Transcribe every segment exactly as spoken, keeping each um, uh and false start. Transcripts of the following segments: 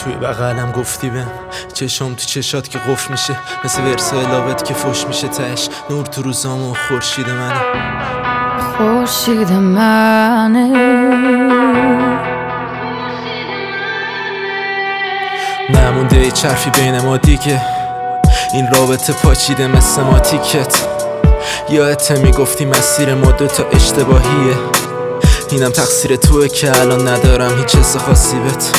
توی بغلم گفتی بهم چشم تو چشات که قفل میشه، مثل ورسای لابد که فش میشه تش. نور تو روزامو خورشید منه، خورشید منه. نمونده ای چرفی بین ما دیگه، این رابطه پاچیده مثل ما تیکت. یادت میگفتی مسیر ما دوتا اشتباهیه، اینم تقصیر توه که الان ندارم هیچ حس خاصی بهت.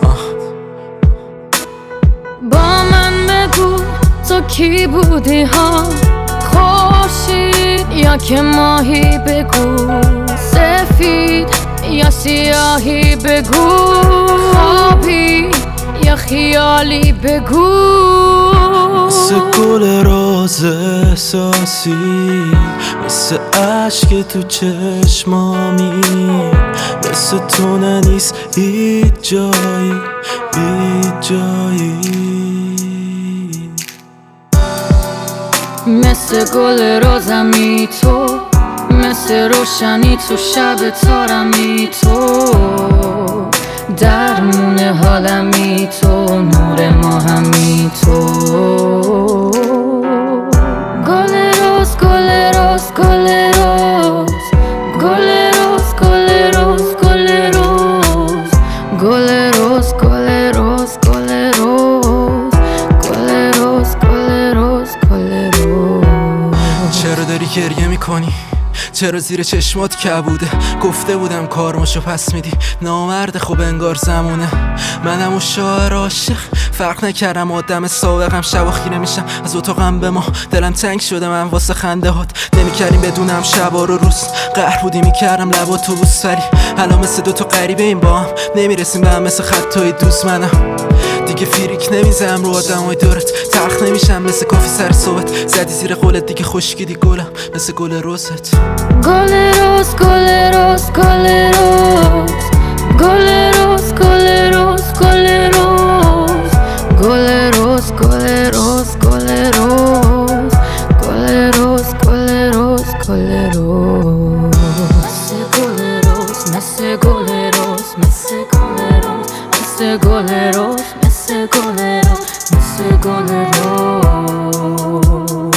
با من بگو تو کی بودی ها، خورشید یا که ماهی، بگو سفید یا سیاهی، بگو خوابی یا خیالی، بگو. مثل گل روز احساسی، مثل عشق تو چشمامی، مثل تو ننیست هیچ جایی هیچ جایی. مثل گل روزمی تو، مثل روشنی تو شب تارمی تو، درمون حالمی تو، نور ماهمی تو. گل روز گل روز گل روز گل روز گل روز گل روز گل روز گل روز گل روز گل روز گل روز گل روز. چرا داری گریه میکنی؟ چرا زیر چشمات کبوده؟ گفته بودم کارماشو پس میدی، نامرد خوب انگار زمونه. منم و شاعر عاشق فرق نکردم، آدم سابقم شبا خیره میشم از اتاقم به ما. دلم تنگ شده من واسه خنده هات، نمیکردیم بدونم شبا رو روز. قهر بودی میکردم لبا تو بوس، ولی الان مثل دوتا غریبه این با هم نمیرسیم به هم، مثل خطای دوست. منم دیگه فیریک نمیزم رو آدمای دورت، تلخ نمیشم مثل کافی سر صحبت. زدی زیر قولت دیگه خشکیدی گلم مثل گل روزت. گل روز گل روز گل روز گل روز گل روز گل روز گل روز گل روز گل روز گل روز گل روز گل روز. مثل گل روز مثل گل روز مثل گل روز مثل گل روز مثل گل روز مثل گل روز.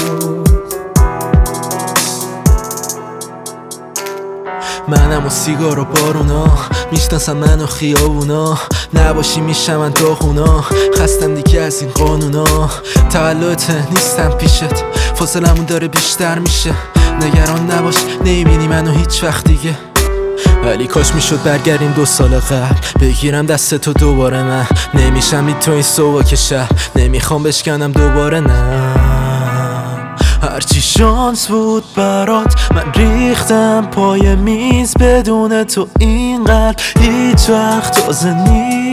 منم و سیگار و بارونا، میشناسم من و خیابونا، نباشی میشم من داغونا. خستم دیگه از این قانونا، تولدت نیستم پیشت، فاصلمون داره بیشتر میشه. نگران نباش نمیبینی منو هیچ وقت دیگه، ولی کاش میشد برگردیم دو سال قبل، بگیرم دست تو دوباره. من نمیشم بی تو این سواک شهر، نمیخوام بشکنم دوباره نه. هرچی شانس بود برات من ریختم پای میز، بدون تو این قلب هیچ وقت تازه نیست.